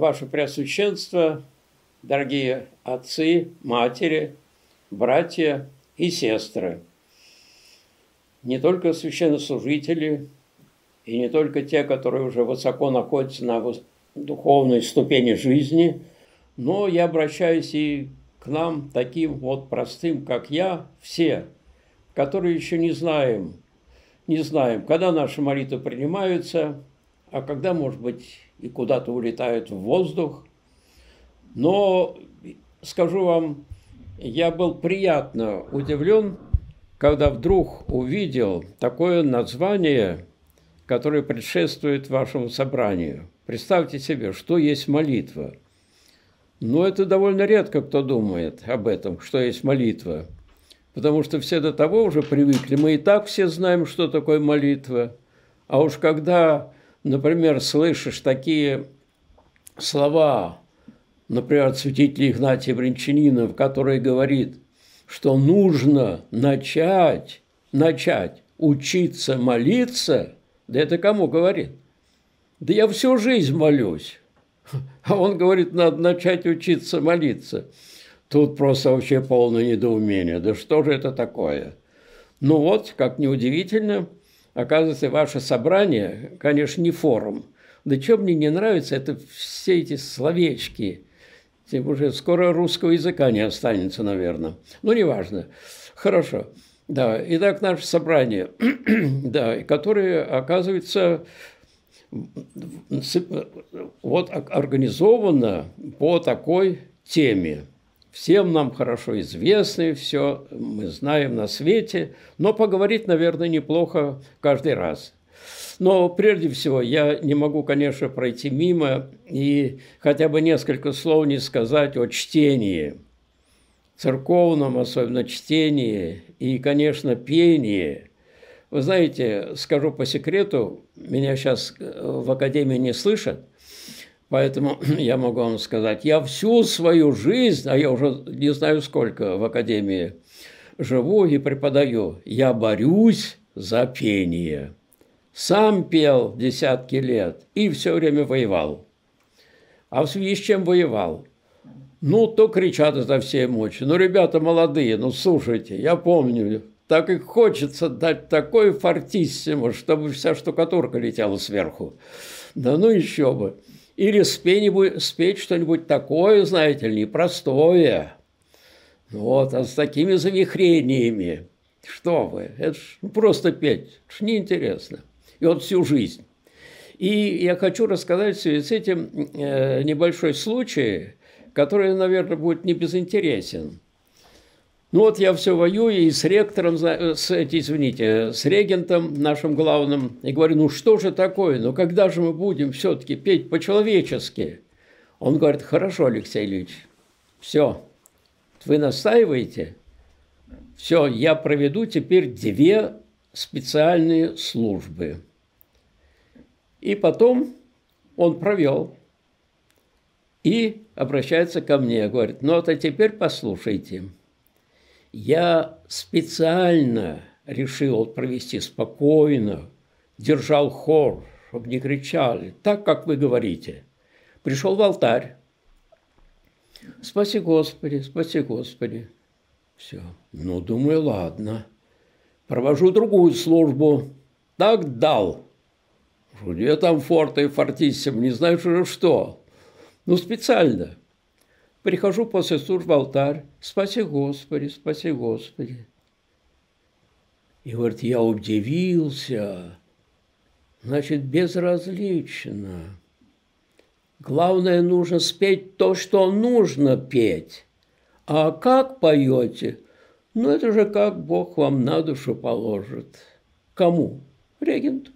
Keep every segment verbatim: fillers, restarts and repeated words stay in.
Ваше Преосвященство, дорогие отцы, матери, братья и сестры, не только священнослужители и не только те, которые уже высоко находятся на духовной ступени жизни, но я обращаюсь и к нам, таким вот простым, как я, все, которые еще не знаем, не знаем, когда наши молитвы принимаются, а когда, может быть, и куда-то улетают в воздух. Но скажу вам, я был приятно удивлен, когда вдруг увидел такое название, которое предшествует вашему собранию. Представьте себе, что есть молитва. Но это довольно редко кто думает об этом, что есть молитва. Потому что все до того уже привыкли. Мы и так все знаем, что такое молитва. А уж когда, например, слышишь такие слова, например, от святителя Игнатия Брянчанина, который говорит, что нужно начать, начать учиться молиться, да это кому говорит? Да я всю жизнь молюсь. А он говорит, надо начать учиться молиться. Тут просто вообще полное недоумение. Да что же это такое? Ну вот, как неудивительно, оказывается, ваше собрание, конечно, не форум. Да что мне не нравится, это все эти словечки. Тем уже скоро русского языка не останется, наверное. Ну, неважно. Хорошо. Да, итак, наше собрание, да, которое, оказывается, вот организовано по такой теме. Всем нам хорошо известны, все мы знаем на свете, но поговорить, наверное, неплохо каждый раз. Но прежде всего я не могу, конечно, пройти мимо и хотя бы несколько слов не сказать о чтении, церковном, особенно чтении и, конечно, пении. Вы знаете, скажу по секрету, меня сейчас в академии не слышат, поэтому я могу вам сказать, я всю свою жизнь, а я уже не знаю сколько в академии живу и преподаю, я борюсь за пение. Сам пел десятки лет и все время воевал. А в связи с чем воевал? Ну, то кричат изо всей мочи. Ну, ребята молодые, ну, слушайте, я помню, так и хочется дать такой фортиссимо, чтобы вся штукатурка летела сверху. Да ну еще бы. Или спеть, спеть что-нибудь такое, знаете ли, непростое. Вот, а с такими завихрениями. Что вы, это ж просто петь, это ж неинтересно. И вот всю жизнь. И я хочу рассказать в связи с этим э, небольшой случай, который, наверное, будет не безинтересен. Ну вот я все воюю и с ректором, с, извините, с регентом нашим главным, и говорю, ну что же такое, ну когда же мы будем все-таки петь по-человечески? Он говорит, хорошо, Алексей Ильич, все, вы настаиваете, все, я проведу теперь две специальные службы. И потом он провел и обращается ко мне, говорит, ну, а теперь послушайте, я специально решил провести спокойно, держал хор, чтобы не кричали, так, как вы говорите. Пришел в алтарь, спаси Господи, спаси Господи. Все, ну, думаю, ладно, провожу другую службу, так дал. Где там форте и фортиссимо, не знаю, что что. Ну, специально. Прихожу после службы в алтарь, спаси Господи, спаси Господи. И говорит, я удивился. Значит, безразлично. Главное, нужно спеть то, что нужно петь. А как поете? Ну, это же как Бог вам на душу положит. Кому? Регенту.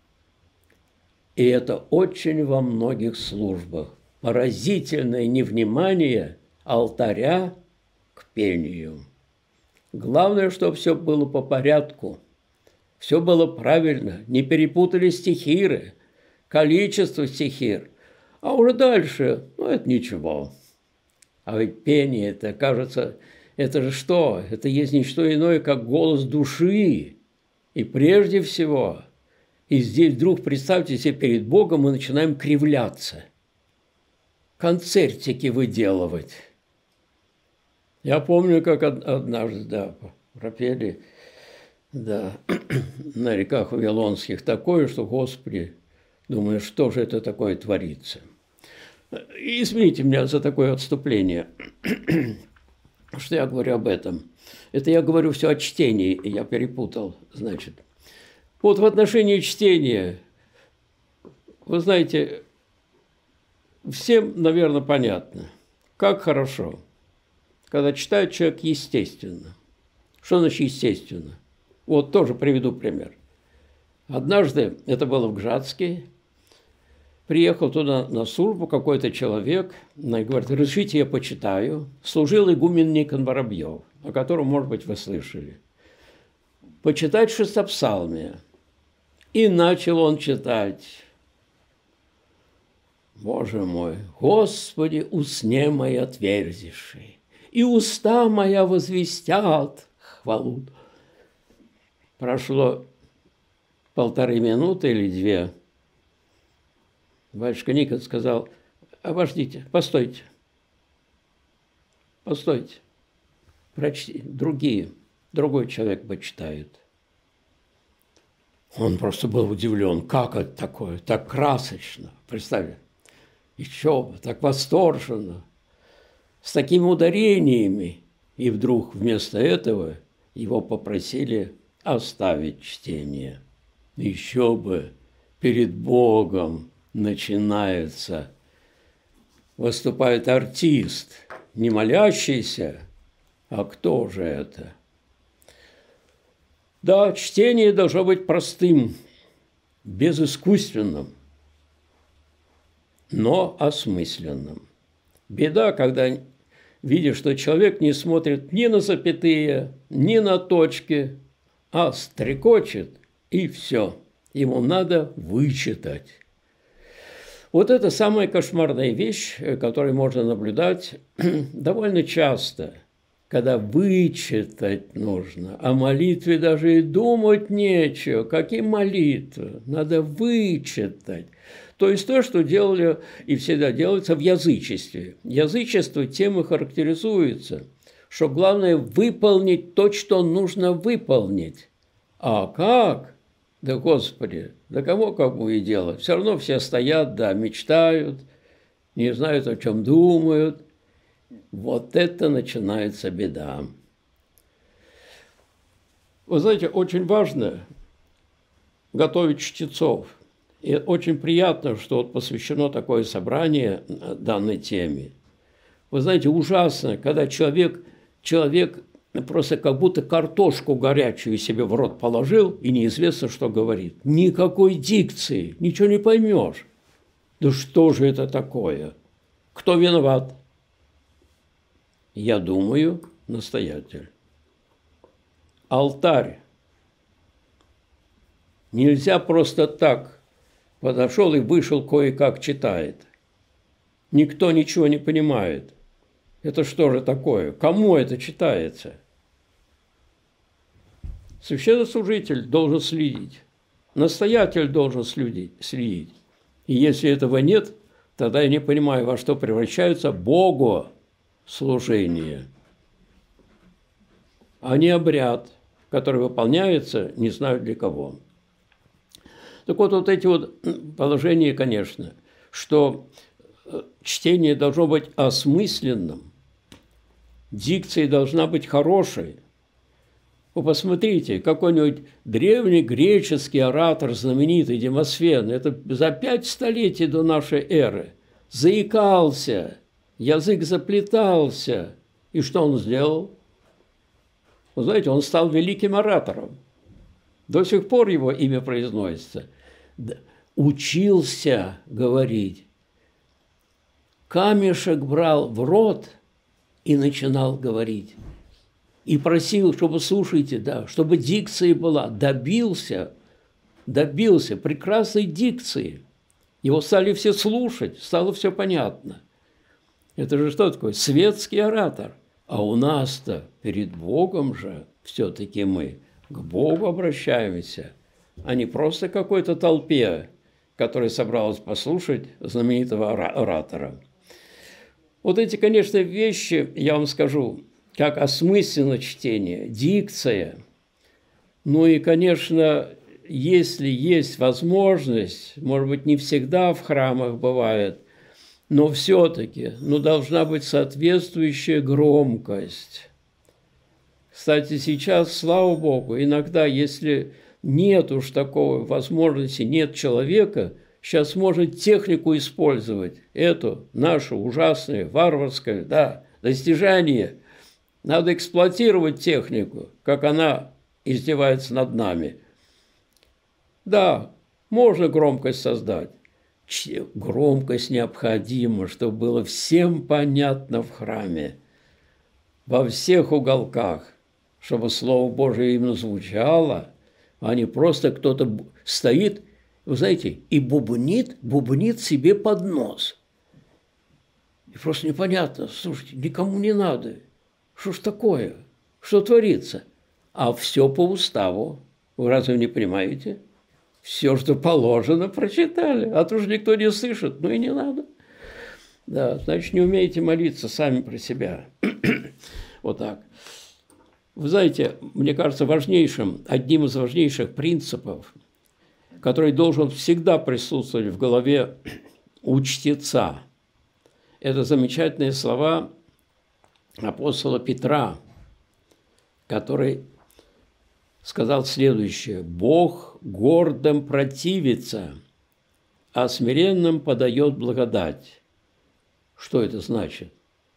И это очень во многих службах. Поразительное невнимание алтаря к пению. Главное, чтобы все было по порядку, все было правильно, не перепутали стихиры, количество стихир. А уже дальше, ну, это ничего. А ведь пение, это, кажется, это же что? Это есть не что иное, как голос души. И прежде всего... И здесь вдруг, представьте себе, перед Богом мы начинаем кривляться. концертики выделывать. Я помню, как однажды, да, пропели, да, на реках Вавилонских такое, что, Господи, думаю, что же это такое творится. Извините меня за такое отступление, что я говорю об этом. Это я говорю все о чтении, я перепутал, значит. Вот в отношении чтения, вы знаете, всем, наверное, понятно, как хорошо, когда читает человек естественно. Что значит естественно? Вот тоже приведу пример. Однажды, это было в Гжатске, приехал туда на службу какой-то человек, и говорит, разрешите, я почитаю. Служил игумен Никон Воробьев, о котором, может быть, вы слышали. Почитать шестопсалмие. И начал он читать. Боже мой, Господи, усне мои отверзиши, и уста моя возвестят хвалу. Прошло полторы минуты или две. Батюшка Никон сказал, обождите, постойте, постойте, прочти, другие, другой человек почитает. Он просто был удивлен, как это такое, так красочно, представьте, еще бы, так восторженно, с такими ударениями. И вдруг вместо этого его попросили оставить чтение. Еще бы, перед Богом начинается, выступает артист, не молящийся, а кто же это? Да, чтение должно быть простым, безыскусственным, но осмысленным. Беда, когда видишь, что человек не смотрит ни на запятые, ни на точки, а стрекочет, и все. Ему надо вычитать. Вот это самая кошмарная вещь, которую можно наблюдать довольно часто, когда вычитать нужно. О молитве даже и думать нечего. Какие молитвы? Надо вычитать. То есть то, что делали и всегда делается в язычестве. Язычество тем и характеризуется, что главное выполнить то, что нужно выполнить. А как? Да, Господи, да кому как будет делать? Все равно все стоят, да, мечтают, не знают, о чем думают. Вот это начинается беда. Вы знаете, очень важно готовить чтецов. И очень приятно, что вот посвящено такое собрание данной теме. Вы знаете, ужасно, когда человек, человек просто как будто картошку горячую себе в рот положил, и неизвестно, что говорит. Никакой дикции, ничего не поймешь. Да что же это такое? Кто виноват? Я думаю, настоятель. Алтарь. Нельзя просто так. Подошел и вышел, кое-как читает. Никто ничего не понимает. Это что же такое? Кому это читается? Священнослужитель должен следить. Настоятель должен следить. следить. И если этого нет, тогда я не понимаю, во что превращается богослужение, а не обряд, который выполняется не знаю для кого. Так вот, вот эти вот положения, конечно, что чтение должно быть осмысленным, дикция должна быть хорошей. Вы посмотрите, какой-нибудь древний греческий оратор, знаменитый Демосфен, это за пять столетий до нашей эры, заикался, язык заплетался. И что он сделал? Вы знаете, он стал великим оратором. До сих пор его имя произносится. Учился говорить. Камешек брал в рот и начинал говорить. И просил, чтобы, слушайте, да, чтобы дикция была. Добился, добился прекрасной дикции. Его стали все слушать, стало все понятно. Это же что такое? Светский оратор. А у нас-то перед Богом же все-таки мы к Богу обращаемся, а не просто к какой-то толпе, которая собралась послушать знаменитого оратора. Вот эти, конечно, вещи, я вам скажу, как осмысленно чтение, дикция. Ну и, конечно, если есть возможность, может быть, не всегда в храмах бывает, но все-таки, ну, должна быть соответствующая громкость. Кстати, сейчас, слава Богу, иногда, если нет уж такой возможности, нет человека, сейчас можно технику использовать, эту нашу ужасную, варварскую, да, достижение. Надо эксплуатировать технику, как она издевается над нами. Да, можно громкость создать. Громкость необходима, чтобы было всем понятно в храме, во всех уголках, чтобы Слово Божие именно звучало, а не просто кто-то стоит, вы знаете, и бубнит, бубнит себе под нос. И просто непонятно, слушайте, никому не надо. Что ж такое? Что творится? А все по уставу. Вы разве не понимаете? Все, что положено, прочитали. А то же никто не слышит, ну и не надо. Да, значит, не умеете молиться сами про себя. Вот так. Вы знаете, мне кажется, важнейшим, одним из важнейших принципов, который должен всегда присутствовать в голове у чтеца, это замечательные слова апостола Петра, который сказал следующее: «Бог гордым противится, а смиренным подает благодать». Что это значит?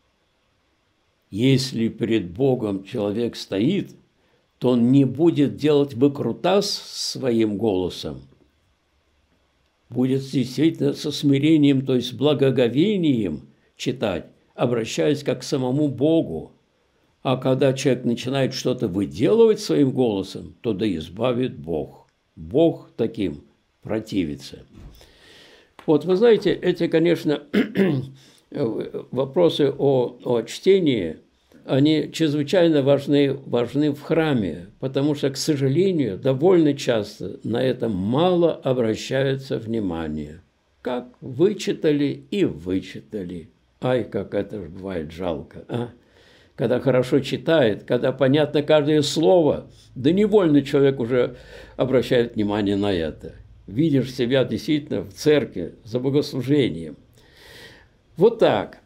Если перед Богом человек стоит, то он не будет делать выкрутас своим голосом, будет действительно со смирением, то есть благоговением читать, обращаясь как к самому Богу. А когда человек начинает что-то выделывать своим голосом, то да избавит Бог. Бог таким противится. Вот вы знаете, эти, конечно, вопросы о, о чтении, они чрезвычайно важны, важны в храме, потому что, к сожалению, довольно часто на это мало обращается внимание. Как вычитали и вычитали. Ай, как это бывает жалко, а? Когда хорошо читает, когда понятно каждое слово, да невольно человек уже обращает внимание на это. Видишь себя действительно в церкви за богослужением. Вот так.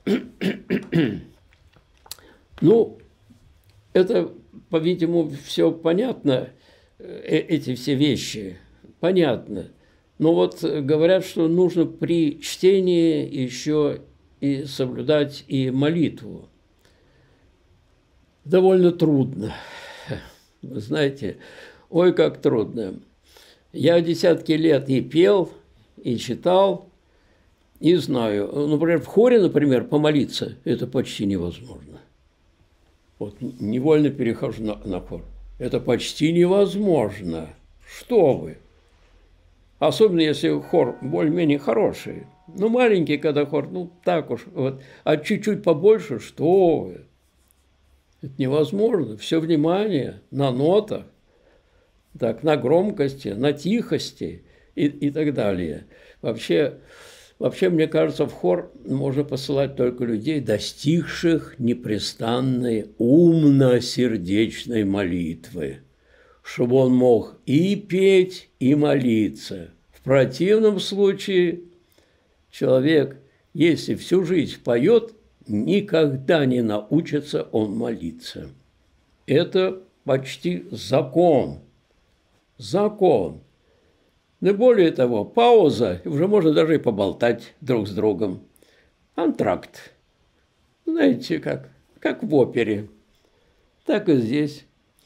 Ну, это, по-видимому, все понятно, эти все вещи, понятно. Но вот говорят, что нужно при чтении еще и соблюдать и молитву. Довольно трудно. Вы знаете, ой, как трудно. Я десятки лет и пел, и читал, и знаю. Например, в хоре, например, помолиться – это почти невозможно. Вот невольно перехожу на, на хор. Это почти невозможно. Что вы? Особенно, если хор более-менее хороший. Ну, маленький, когда хор, ну, так уж. Вот. А чуть-чуть побольше, что вы? Это невозможно. Все внимание на нотах, так, на громкости, на тихости и, и так далее. Вообще, вообще, мне кажется, в хор можно посылать только людей, достигших непрестанной умно-сердечной молитвы, чтобы он мог и петь, и молиться. В противном случае человек, если всю жизнь поет, никогда не научится он молиться. Это почти закон. Закон. Но более того, пауза, уже можно даже и поболтать друг с другом. Антракт. Знаете, как, как в опере. Так и здесь.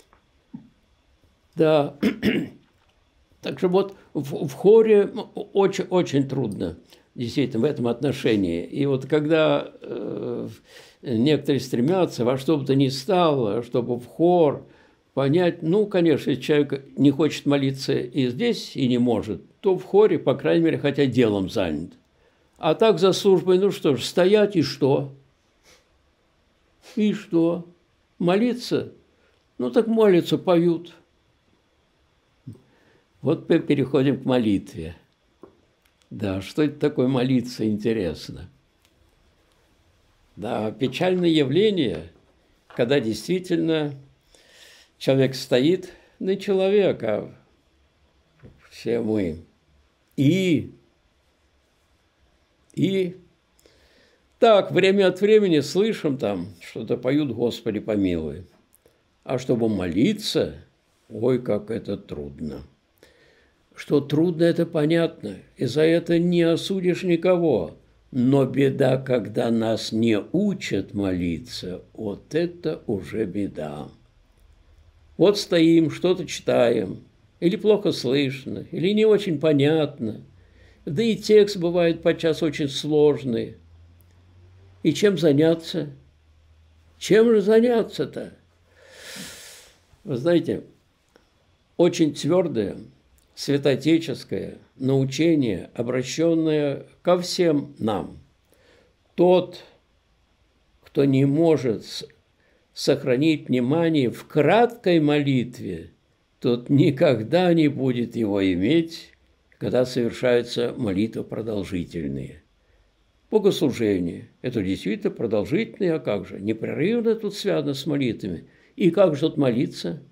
Да. Так что вот в, в хоре очень, очень трудно. Действительно, в этом отношении. И вот когда э, некоторые стремятся во что бы то ни стало, чтобы в хор понять, ну, конечно, если человек не хочет молиться и здесь, и не может, то в хоре, по крайней мере, хотя делом занят. А так за службой, ну что ж, стоять и что? И что? Молиться? Ну, так молятся, поют. Вот мы переходим к молитве. Да, что это такое молиться, интересно. Да, печальное явление, когда действительно человек стоит, не человек, а все мы. И, и так, время от времени слышим там, что-то поют «Господи, помилуй». А чтобы молиться, ой, как это трудно. Что трудно, это понятно, и за это не осудишь никого. Но беда, когда нас не учат молиться, вот это уже беда. Вот стоим, что-то читаем, или плохо слышно, или не очень понятно. Да и текст бывает подчас очень сложный. И чем заняться? Чем же заняться-то? Вы знаете, очень твердое, святоотеческое научение, обращенное ко всем нам. Тот, кто не может сохранить внимание в краткой молитве, тот никогда не будет его иметь, когда совершаются молитвы продолжительные. Богослужение – это действительно продолжительные, а как же? Непрерывно тут связано с молитвами. И как же тут молиться?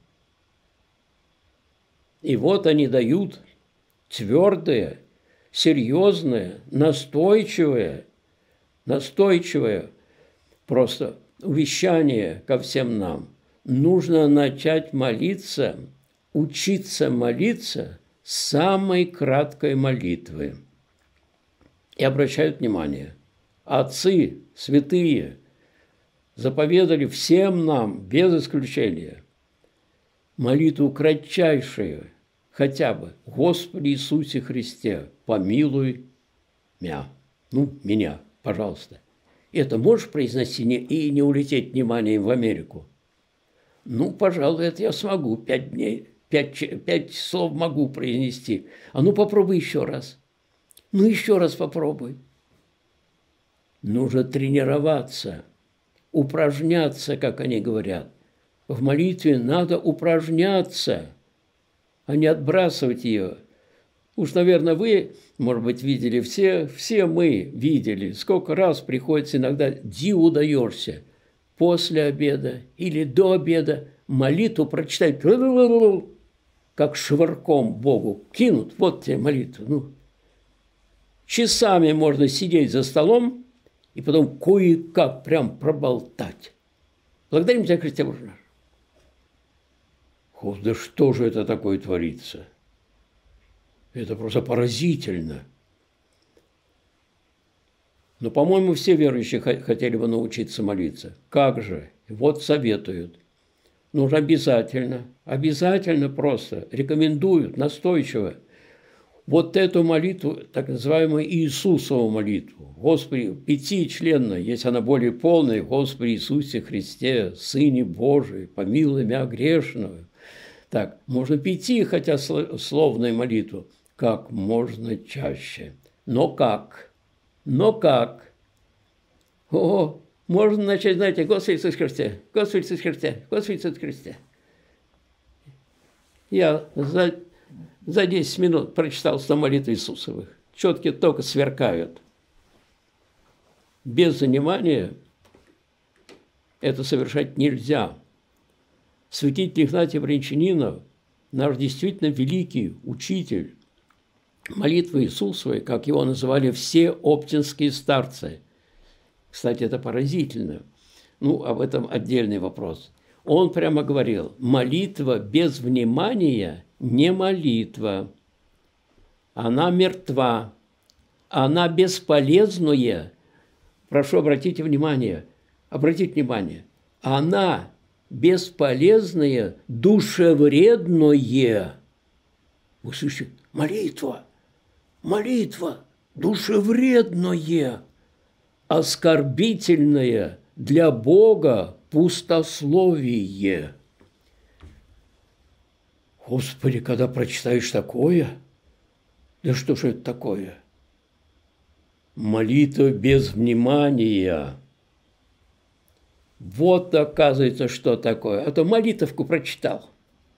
И вот они дают твердое, серьезное, настойчивое, настойчивое просто увещание ко всем нам. Нужно начать молиться, учиться молиться с самой краткой молитвы. И обращают внимание, отцы святые заповедали всем нам, без исключения, молитву кратчайшую, хотя бы «Господи Иисусе Христе, помилуй меня». Ну, меня, пожалуйста. Это можешь произнести и не улететь вниманием в Америку? Ну, пожалуй, это я смогу. Пять дней, пять, пять слов могу произнести. А ну, попробуй еще раз. Ну, еще раз попробуй. Нужно тренироваться, упражняться, как они говорят. В молитве надо упражняться, а не отбрасывать ее. Уж, наверное, вы, может быть, видели все, все мы видели, сколько раз приходится иногда диву даешься после обеда или до обеда молитву прочитать, как швырком Богу кинут, вот тебе молитва. Ну, часами можно сидеть за столом и потом кое-как прям проболтать. Благодарим тебя, Христе Боже наш. О, да что же это такое творится? Это просто поразительно. Но, по-моему, все верующие хотели бы научиться молиться. Как же? Вот советуют. Нужно обязательно, обязательно просто рекомендуют, настойчиво. Вот эту молитву, так называемую Иисусову молитву, Господи, пятичленную, если она более полная, Господи Иисусе Христе, Сыне Божий, помилуй меня грешную. Так, можно пяти, хотя словную молитву, как можно чаще. Но как? Но как? О, можно начать, знаете, Господи Иисусе Христе, Господи Иисусе Христе, Господи Иисусе Христе. Я за, за десять минут прочитал сто молитв Иисусовых. Четки только сверкают. Без занимания это совершать нельзя. Святитель Игнатий Брянчанинов, наш действительно великий учитель молитвы Иисусовой, как его называли все оптинские старцы. Кстати, это поразительно. Ну, об этом отдельный вопрос. Он прямо говорил, молитва без внимания не молитва. Она мертва. Она бесполезная. Прошу, обратите внимание. Обратите внимание. Она бесполезное, душевредное. Вы слышите? Молитва, молитва, душевредное, оскорбительное для Бога пустословие. Господи, когда прочитаешь такое, да что же это такое? Молитва без внимания. Вот, оказывается, что такое. А то молитовку прочитал.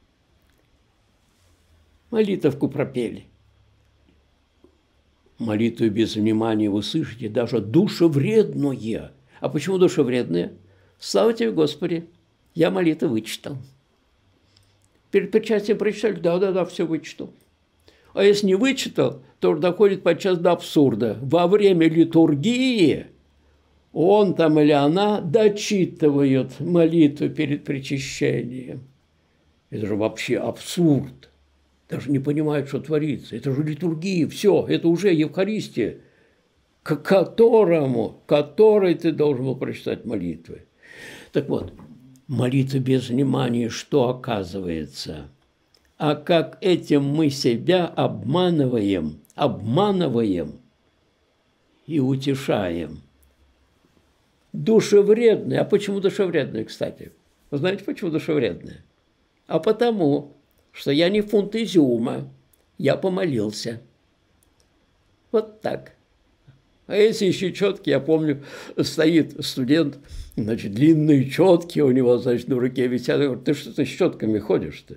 Молитовку пропели. Молитву без внимания вы слышите, даже душевредное. А почему душевредные? Слава тебе, Господи, я молитву вычитал. Перед причастием прочитали, да-да-да, все вычитал. А если не вычитал, то доходит подчас до абсурда. Во время литургии он там или она дочитывают молитву перед причащением. Это же вообще абсурд. Даже не понимают, что творится. Это же литургия, все, это уже Евхаристия, к которому, которой ты должен был прочитать молитвы. Так вот, молитва без внимания, что оказывается? А как этим мы себя обманываем, обманываем и утешаем. Душевредные. А почему душевредные, кстати? Вы знаете, почему душевредные? А потому, что я не фунт изюма, я помолился. Вот так. А если еще четки, я помню, стоит студент, значит, длинные четки у него, значит, на руке висят. Я говорю, ты что ты с четками ходишь-то?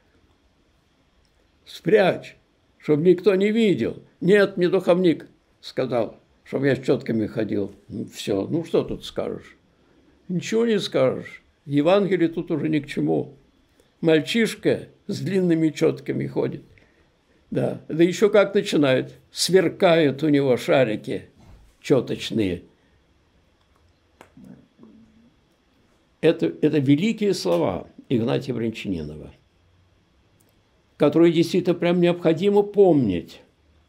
Спрячь, чтобы никто не видел. Нет, мне духовник сказал, чтобы я с четками ходил. Ну, все, ну что тут скажешь? Ничего не скажешь. Евангелие тут уже ни к чему. Мальчишка с длинными четками ходит. Да, да еще как начинает. Сверкают у него шарики четочные. Это, это великие слова Игнатия Брянчанинова, которые действительно прям необходимо помнить.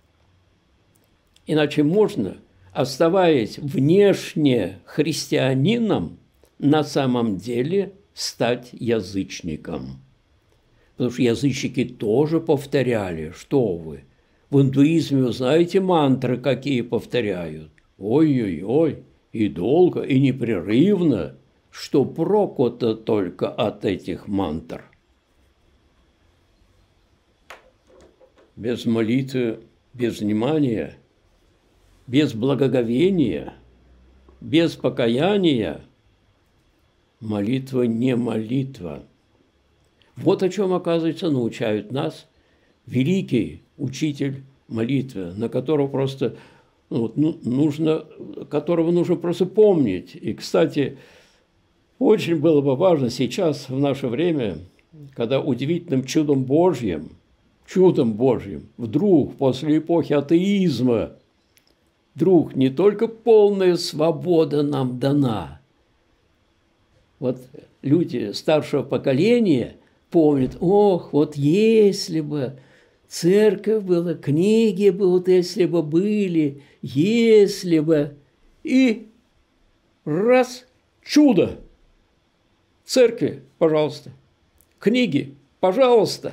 Иначе можно, оставаясь внешне христианином, на самом деле стать язычником. Потому что язычники тоже повторяли, что вы. В индуизме, вы знаете, мантры какие повторяют? Ой-ой-ой, и долго, и непрерывно, что проку-то только от этих мантр. Без молитвы, без внимания, без благоговения, без покаяния молитва не молитва. Вот о чем, оказывается, научают нас великий учитель молитвы, на которого просто ну, нужно, которого нужно просто помнить. И, кстати, очень было бы важно сейчас, в наше время, когда удивительным чудом Божьим, чудом Божьим, вдруг после эпохи атеизма, вдруг не только полная свобода нам дана. Вот люди старшего поколения помнят, ох, вот если бы церковь была, книги бы, вот если бы были, если бы, и раз, чудо, церкви, пожалуйста, книги, пожалуйста.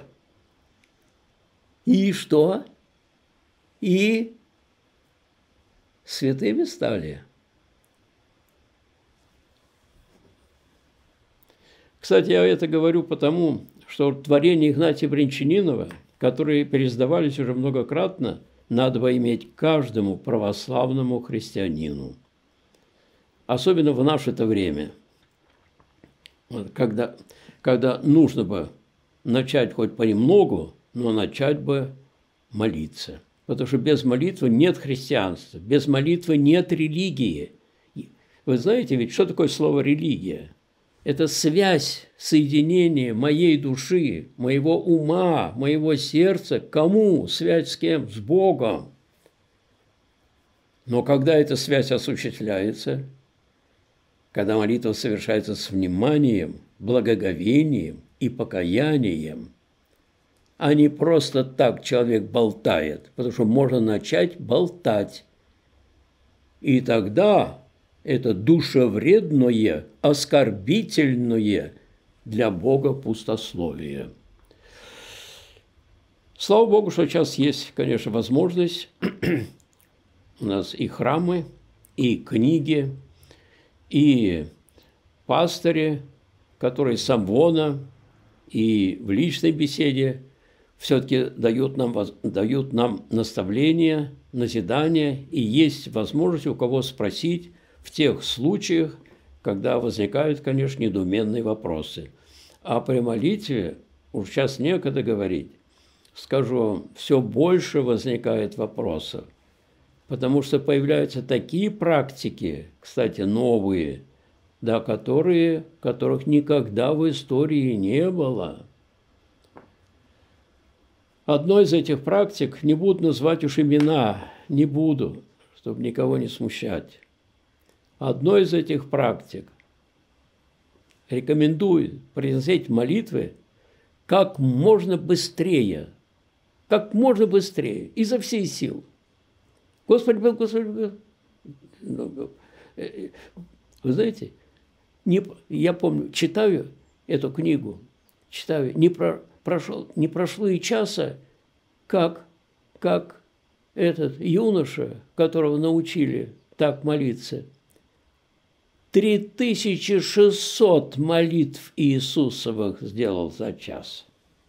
И что? И святыми стали. Кстати, я это говорю потому, что творения Игнатия Брянчанинова, которые переиздавались уже многократно, надо бы иметь каждому православному христианину. Особенно в наше-то время, когда, когда нужно бы начать хоть понемногу, но начать бы молиться. Потому что без молитвы нет христианства, без молитвы нет религии. Вы знаете ведь, что такое слово «религия»? Это связь, соединение моей души, моего ума, моего сердца. Кому? Связь с кем? С Богом. Но когда эта связь осуществляется, когда молитва совершается с вниманием, благоговением и покаянием, а не просто так человек болтает, потому что можно начать болтать. И тогда это душевредное, оскорбительное для Бога пустословие. Слава Богу, что сейчас есть, конечно, возможность. У нас и храмы, и книги, и пастыри, которые с амвона и в личной беседе все-таки дают нам, дают нам наставления, назидания, и есть возможность у кого спросить в тех случаях, когда возникают, конечно, недоуменные вопросы. А при молитве, уж сейчас некогда говорить, скажу вам, все больше возникает вопросов. Потому что появляются такие практики, кстати, новые, да, которые, которых никогда в истории не было. Одной из этих практик, не буду называть уж имена, не буду, чтобы никого не смущать. Одной из этих практик рекомендую произносить молитвы как можно быстрее, как можно быстрее, изо всей силы. Господи, Господи, Господи. Вы знаете, не, я помню, читаю эту книгу, читаю, не, про, прошел, не прошло и часа, как, как этот юноша, которого научили так молиться, три тысячи шестьсот молитв Иисусовых сделал за час.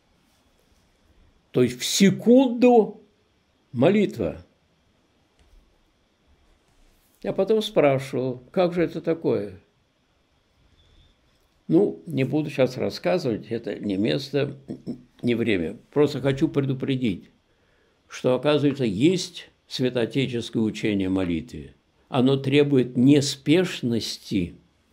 То есть в секунду молитва. Я потом спрашивал, как же это такое? Ну, не буду сейчас рассказывать, это не место, не время. Просто хочу предупредить, что, оказывается, есть святоотеческое учение о молитве. Оно требует неспешности,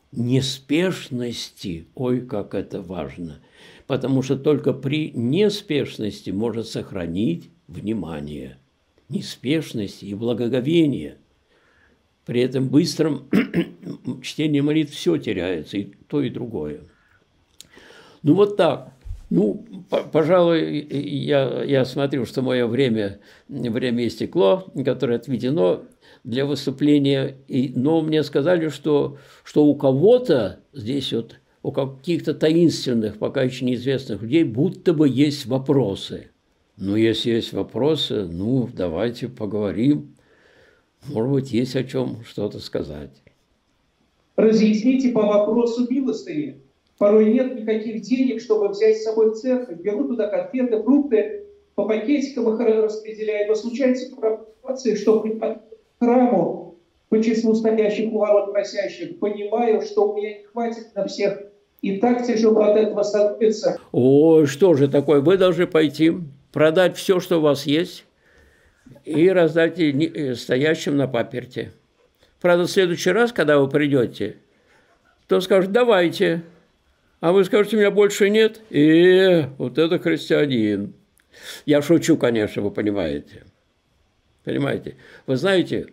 неспешности, ой, как это важно, потому что только при неспешности можно сохранить внимание, неспешность и благоговение. При этом быстром чтении молитв все теряется, и то, и другое. Ну, вот так. Ну, пожалуй, я, я смотрю, что мое время, время истекло, которое отведено для выступления. И, но мне сказали, что, что у кого-то здесь вот, у каких-то таинственных, пока еще неизвестных людей, будто бы есть вопросы. Ну, если есть вопросы, ну, давайте поговорим. Может быть, есть о чем что-то сказать. Разъясните по вопросу милостыни. Порой нет никаких денег, чтобы взять с собой в церковь. Берут туда конфеты, фрукты, по пакетикам их распределяют. Но случается ситуация, что при храму по числу стоящих у ворот просящих понимаю, что у меня не хватит на всех. И так тяжело от этого становится. Ой, что же такое? Вы должны пойти, продать все, что у вас есть, и раздать стоящим на паперти. Правда, в следующий раз, когда вы придете, то скажут, давайте. А вы скажете, у меня больше нет? И вот это христианин. Я шучу, конечно, вы понимаете. Понимаете? Вы знаете,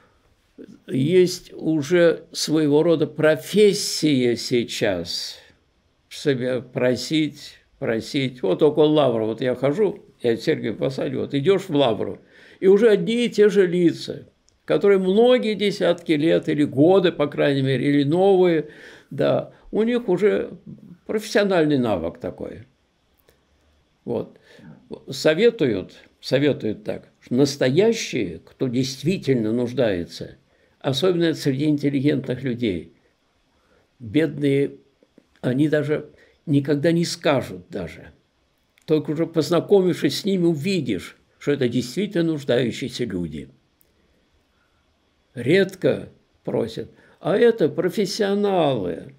есть уже своего рода профессия сейчас, чтобы просить, просить. Вот около лавры, вот я хожу, я в Сергиев Посаде, вот идешь в лавру, и уже одни и те же лица, которые многие десятки лет или годы, по крайней мере, или новые, да, у них уже профессиональный навык такой. Вот. Советуют, советуют так, что настоящие, кто действительно нуждается, особенно среди интеллигентных людей, бедные, они даже никогда не скажут даже. Только уже познакомившись с ними, увидишь, что это действительно нуждающиеся люди. Редко просят, а это профессионалы.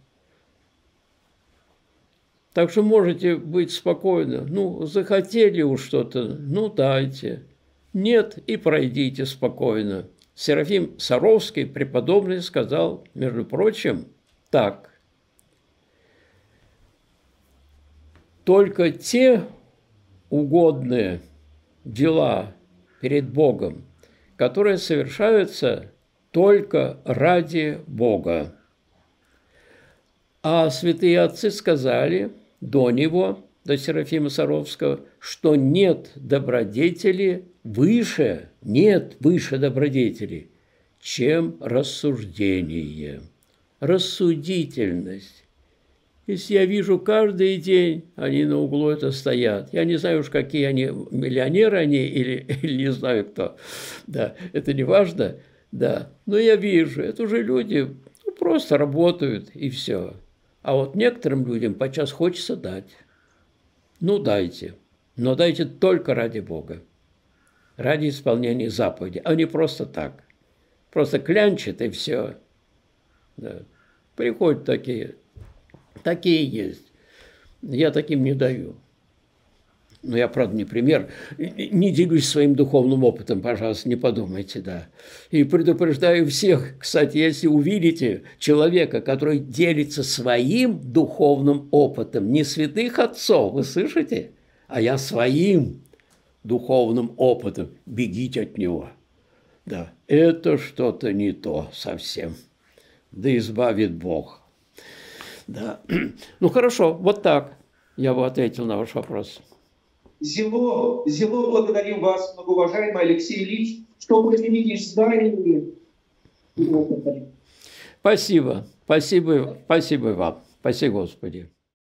Так что можете быть спокойны. Ну, захотели уж что-то, ну, дайте. Нет, и пройдите спокойно. Серафим Саровский, преподобный, сказал, между прочим, так. Только те угодные дела перед Богом, которые совершаются только ради Бога. А святые отцы сказали до него, до Серафима Саровского, что нет добродетели выше, нет выше добродетели, чем рассуждение, рассудительность. Если я вижу каждый день, они на углу это стоят. Я не знаю уж, какие они, миллионеры они или, или не знаю кто. Да, это не важно, да. Но я вижу, это уже люди ну, просто работают и все. А вот некоторым людям подчас хочется дать. Ну, дайте. Но дайте только ради Бога. Ради исполнения заповеди, а не просто так. Просто клянчат и все. Да. Приходят такие. Такие есть. Я таким не даю. Ну, я, правда, не пример. Не делюсь своим духовным опытом, пожалуйста, не подумайте, да. И предупреждаю всех, кстати, если увидите человека, который делится своим духовным опытом, не святых отцов, вы слышите, а я своим духовным опытом, бегите от него. Да, это что-то не то совсем. Да избавит Бог. Да. Ну, хорошо, вот так я бы ответил на ваш вопрос. Зело, зело благодарим вас, многоуважаемый Алексей Ильич, что поделились знаниями. Спасибо, спасибо, спасибо вам, спасибо, Господи.